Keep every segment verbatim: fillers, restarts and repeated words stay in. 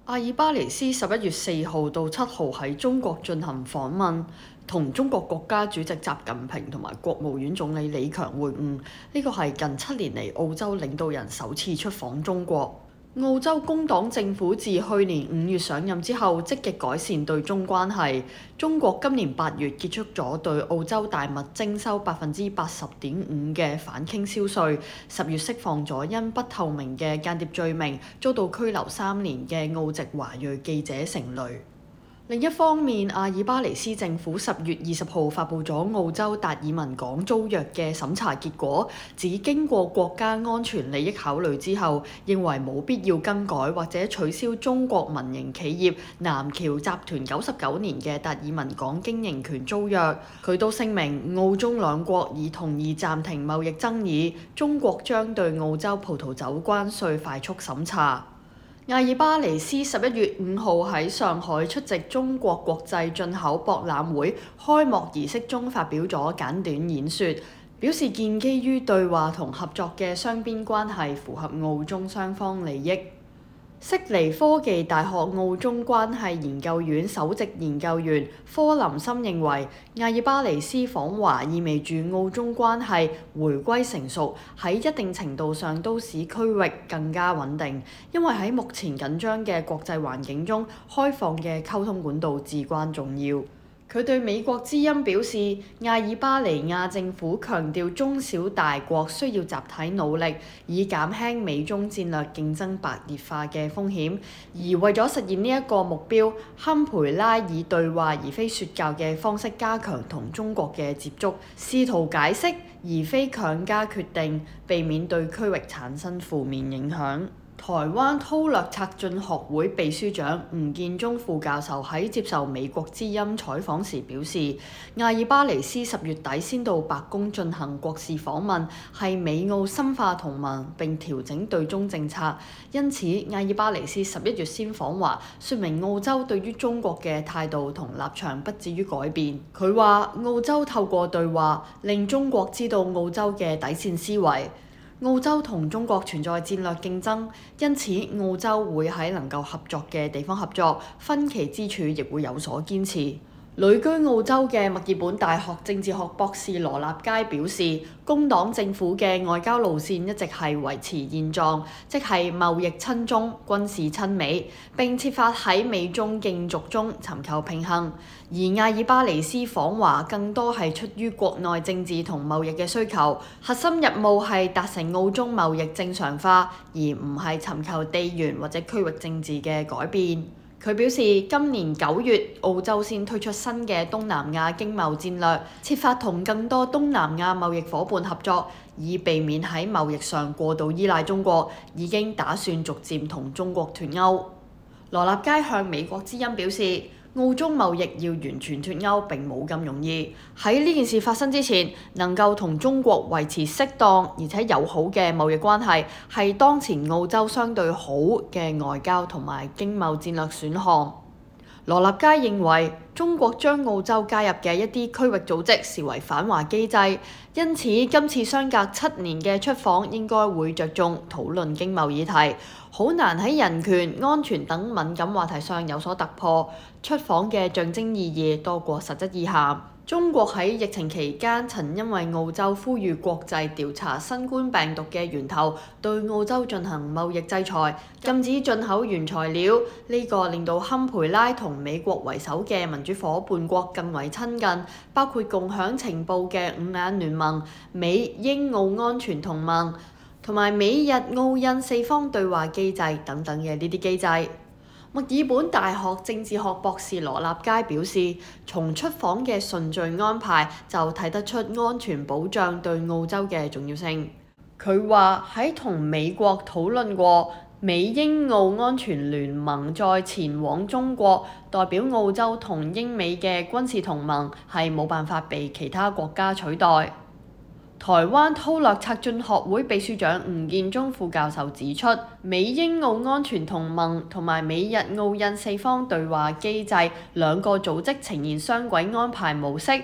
阿爾巴尼斯十一月四號到七號喺中國進行訪問，同中國國家主席習近平同埋國務院總理李強會晤。呢個係近七年嚟澳洲領導人首次出訪中國。澳洲工黨政府自去年五月上任之後，積極改善對中關係。中國今年八月結束咗對澳洲大麥徵收百分之八十點五嘅反傾銷稅，十月釋放咗因不透明嘅間諜罪名遭到拘留三年嘅澳籍華裔記者成蕾。另一方面，阿爾巴尼斯政府十月二十號發布咗澳洲達爾文港租約嘅審查結果，指經過國家安全利益考慮之後，認為冇必要更改或者取消中國民營企業南橋集團九十九年嘅達爾文港經營權租約。佢都聲明，澳中兩國已同意暫停貿易爭議，中國將對澳洲葡萄酒關稅快速審查。阿爾巴尼斯十一月五號喺上海出席中國國際進口博覽會開幕儀式中發表咗簡短演說，表示建基於對話同合作嘅雙邊關係符合澳中雙方利益。悉尼科技大學澳中關係研究院首席研究員科林森認為，阿爾巴尼斯訪華意味住澳中關係回歸成熟，喺一定程度上都使區域更加穩定，因為喺目前緊張嘅國際環境中，開放嘅溝通管道至關重要。佢對美國之音表示，阿爾巴尼亞政府強調中小大國需要集體努力，以減輕美中戰略競爭白熱化嘅風險。而為咗實現呢一個目標，坎培拉以對話而非説教嘅方式加強同中國嘅接觸，試圖解釋而非強加決定，避免對區域產生負面影響。台灣韜略策進學會秘書長吳建中副教授喺接受美國之音採訪時表示，阿爾巴尼斯十月底先到白宮進行國事訪問，係美澳深化同盟並調整對中政策，因此阿爾巴尼斯十一月先訪華，說明澳洲對於中國嘅態度同立場不至於改變。佢話澳洲透過對話令中國知道澳洲嘅底線思維。澳洲同中國存在戰略競爭，因此澳洲會喺能夠合作嘅地方合作，分歧之處亦會有所堅持。旅居澳洲嘅墨爾本大學政治學博士羅納佳表示，工黨政府嘅外交路線一直係維持現狀，即係貿易親中、軍事親美，並設法喺美中競逐中尋求平衡。而阿爾巴尼斯訪華更多係出於國內政治同貿易嘅需求，核心任務係達成澳中貿易正常化，而唔係尋求地緣或者區域政治嘅改變。佢表示，今年九月澳洲先推出新嘅東南亞經貿戰略，設法同更多東南亞貿易夥伴合作，以避免喺貿易上過度依賴中國，已經打算逐漸同中國脫鈎。羅納佳向美國之音表示，澳中貿易要完全脫鈎並冇咁容易。喺呢件事發生之前，能夠同中國維持適當而且友好嘅貿易關係，係當前澳洲相對好嘅外交同埋經貿戰略選項。羅納佳認為，中國將澳洲加入嘅一啲區域組織視為反華機制，因此今次相隔七年嘅出訪應該會着重討論經貿議題，好難喺人權、安全等敏感話題上有所突破。出訪嘅象徵意義多過實質意涵。中國喺疫情期間曾因為澳洲呼籲國際調查新冠病毒嘅源頭，對澳洲進行貿易制裁，禁止進口原材料。呢、這個令到坎培拉同美國為首嘅民主夥伴國更為親近，包括共享情報嘅五眼聯盟、美英澳安全同盟同埋美日澳印四方對話機制等等嘅呢啲機制。墨爾本大學政治學博士羅納佳表示，從出訪嘅順序安排就睇得出安全保障對澳洲嘅重要性。佢話喺同美國討論過，美英澳安全聯盟在前往中國，代表澳洲同英美嘅軍事同盟係冇辦法被其他國家取代。台灣韜略策進學會秘書長吳建中副教授指出，美英澳安全同盟同埋美日澳印四方對話機制兩個組織呈現雙軌安排模式，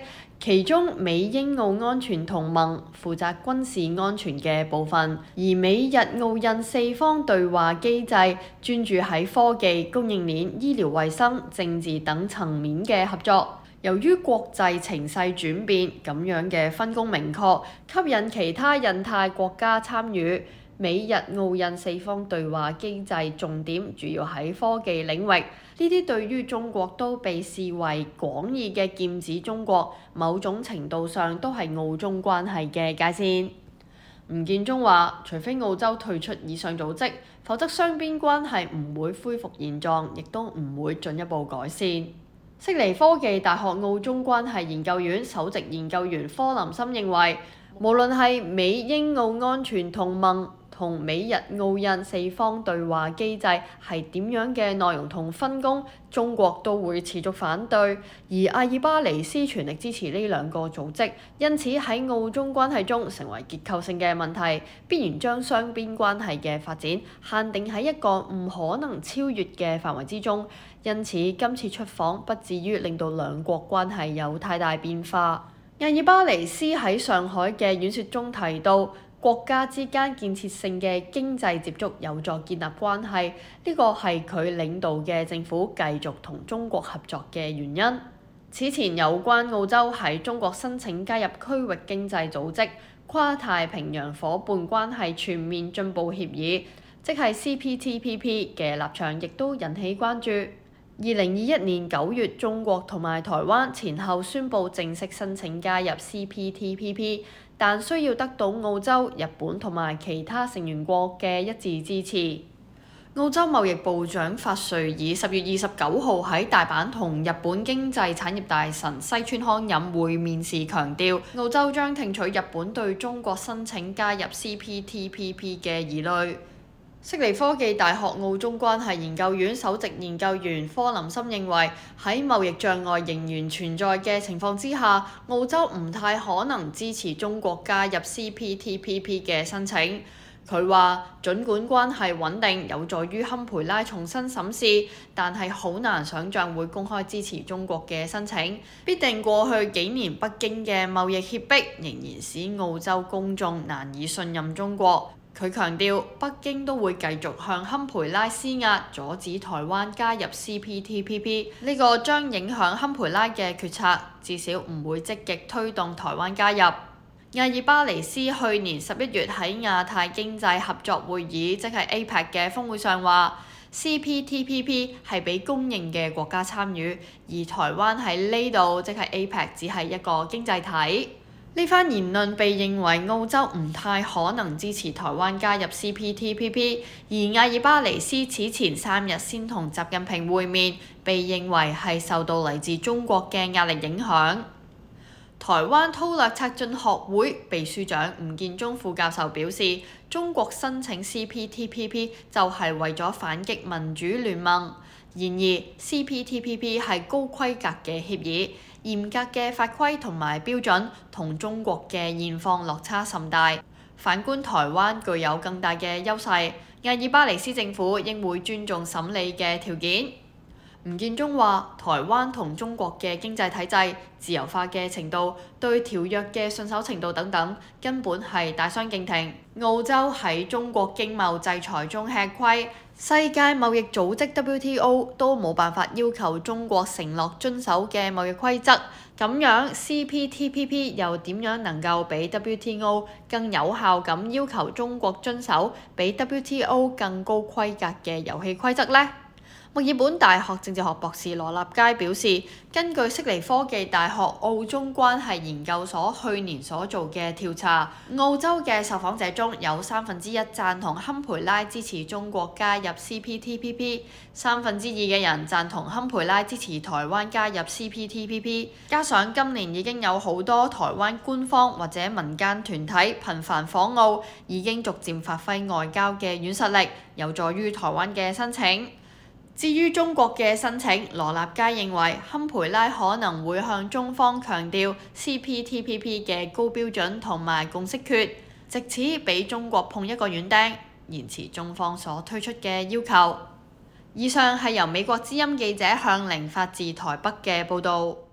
其中美英澳安全同盟負責軍事安全嘅部分，而美日澳印四方對話機制專注喺科技、供應鏈、醫療衛生、政治等層面嘅合作。由於國際情勢轉變，咁樣嘅分工明確，吸引其他印太國家參與。美日澳印四方對話機制重點主要喺科技領域，呢啲對於中國都被視為廣義嘅劍指中國，某種程度上都係澳中關係嘅界線。吳建中話：除非澳洲退出以上組織，否則雙邊關係唔會恢復現狀，亦都唔會進一步改善。悉尼科技大學澳中關係研究院首席研究員科林森認為，無論係美英澳安全同盟同美日澳印四方對話機制係點樣嘅內容同分工，中國都會持續反對，而阿爾巴尼斯全力支持呢兩個組織，因此喺澳中關係中成為結構性嘅問題，必然將雙邊關係嘅發展限定喺一個唔可能超越嘅範圍之中，因此今次出訪不至於令到兩國關係有太大變化。阿爾巴尼斯喺上海嘅演說中提到，國家之間建設性嘅經濟接觸有助建立關係，呢個係佢領導嘅政府繼續同中國合作嘅原因。此前有關澳洲喺中國申請加入區域經濟組織跨太平洋夥伴關係全面進步協議，即係 C P T P P 嘅立場亦都引起關注。二零二一年九月，中國同埋台灣前後宣布正式申請加入 C P T P P， 但需要得到澳洲、日本同埋其他成員國嘅一致支持。澳洲貿易部長法瑞爾十月二十九號喺大阪同日本經濟產業大臣西村康稔會面時強調，澳洲將聽取日本對中國申請加入 C P T P P 嘅疑慮。悉尼科技大學澳中關係研究院首席研究員科林森認為，喺貿易障礙仍然存在嘅情況之下，澳洲唔太可能支持中國加入 C P T P P 嘅申請。佢話：儘管關係穩定有助於堪培拉重新審視，但係好難想像會公開支持中國嘅申請。必定過去幾年北京嘅貿易脅迫仍然使澳洲公眾難以信任中國。佢強調，北京都會繼續向堪培拉施壓，阻止台灣加入 C P T P P。呢個將影響堪培拉嘅決策，至少唔會積極推動台灣加入。阿爾巴尼斯去年十一月喺亞太經濟合作會議，即係 A P E C 嘅峰會上話 ，C P T P P 係俾公認嘅國家參與，而台灣喺呢度，即係 A P E C 只係一個經濟體。呢番言論被認為澳洲唔太可能支持台灣加入 C P T P P， 而阿爾巴尼斯此前三日先同習近平會面，被認為係受到嚟自中國嘅壓力影響。台灣韜略策進學會秘書長吳建中副教授表示，中國申請 C P T P P 就係為咗反擊民主聯盟。然而 C P T P P 係高規格嘅協議，嚴格嘅法規同埋標準同中國嘅現況落差甚大。反觀台灣具有更大嘅優勢，阿爾巴尼斯政府應會尊重審理嘅條件。吳建中話：台灣同中國嘅經濟體制、自由化嘅程度、對條約嘅信守程度等等，根本係大相徑庭。澳洲喺中國經貿制裁中吃虧，世界貿易組織 W T O 都冇辦法要求中國承諾遵守嘅貿易規則，咁樣 C P T P P 又點樣能夠比 W T O 更有效咁要求中國遵守比 W T O 更高規格嘅遊戲規則呢？墨爾本大學政治學博士羅立佳表示，根據悉尼科技大學澳中關係研究所去年所做嘅調查，澳洲嘅受訪者中有三分之一贊同堪培拉支持中國加入 C P T P P， 三分之二嘅人贊同堪培拉支持台灣加入 C P T P P。加上今年已經有好多台灣官方或者民間團體頻繁訪澳，已經逐漸發揮外交嘅軟實力，有助於台灣嘅申請。至於中國嘅申請，羅立佳認為堪培拉可能會向中方強調 C P T P P 嘅高標準同埋共識決，藉此俾中國碰一個軟釘，延遲中方所推出嘅要求。以上係由美國之音記者向凌發自台北嘅報導。